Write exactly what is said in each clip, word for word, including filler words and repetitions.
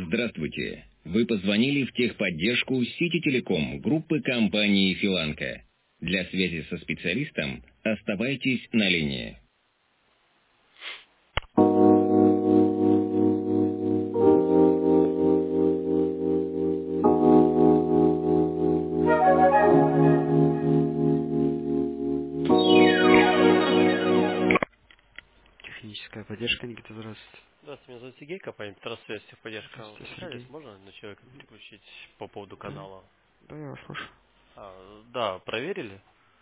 Здравствуйте. Вы позвонили в техподдержку Сити Телеком группы компании «Филанка». Для связи со специалистом оставайтесь на линии. Техническая поддержка, Никита, здравствуйте. Здравствуйте, меня зовут Сергей, компания Петросвязь, техподдержка. Здравствуйте, Общались, Сергей. можно на человека переключить по поводу Да, канала? да, я вас слушаю. А, да, проверили?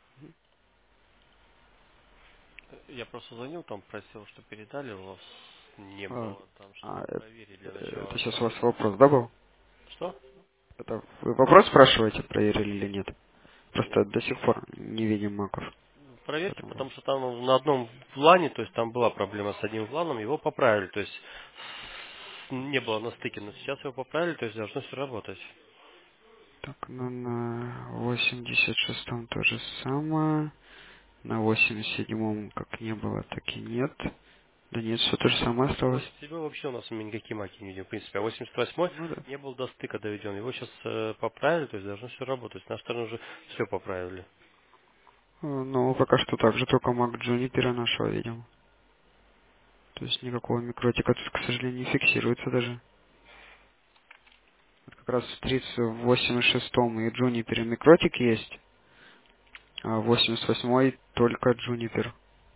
Я просто звонил, там просил, что передали, у вас не А, было там, а, чтобы э, проверить для это начала. сейчас у вас вопрос, да, был? Что? Это вы вопрос спрашиваете, проверили или нет? Нет. Просто до сих пор не видим маков. Проверьте, Поэтому... потому что там на одном влане, то есть там была проблема с одним вланом, его поправили, то есть не было на стыке, но сейчас его поправили, то есть должно все работать. Так, ну на восемьдесят шестом то же самое. На восемьдесят седьмом как не было, так и нет. Да нет, все то же самое осталось. восемьдесят седьмой вообще у нас мы никакие маки не видим, в принципе. А восемьдесят восьмой Ну да. не был до стыка доведен. Его сейчас э, поправили, то есть должно все работать. С нашей стороны уже все поправили. Э, Ну, пока что так же, только Mac Juniper нашего видим. То есть никакого микротика тут, к сожалению, не фиксируется даже. Вот как раз в тридцать восемь и шестом и Juniper микротик есть, а в восемьдесят восьмой только Juniper.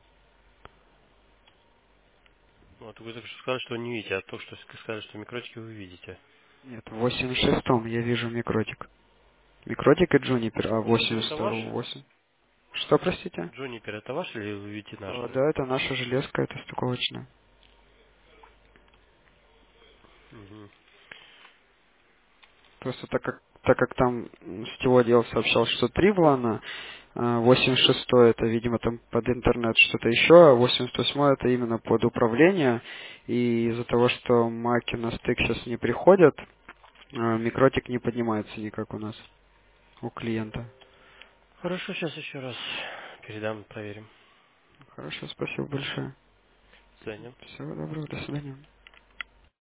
Вот вы только что сказали, что не видите, а то, что сказали, что микротики вы видите. Нет, в восемьдесят шестом я вижу микротик. Микротик и Juniper, а в Это, это восемьдесят ваш? восемь. Что, простите? Джунипер, это ваш или вы видите наш? Э, Да, это наша железка, это стыковочная. Мгм. Просто так как, так как там м, сетевой отдел сообщал, что три влана, а восемьдесят шестой это, видимо, там под интернет что-то еще, а восемьдесят восьмой это именно под управление. И из-за того, что маки на стык сейчас не приходят, а, микротик не поднимается никак у нас, у клиента. Хорошо, сейчас еще раз передам, проверим. Хорошо, спасибо большое. До свидания. Всего доброго, до свидания.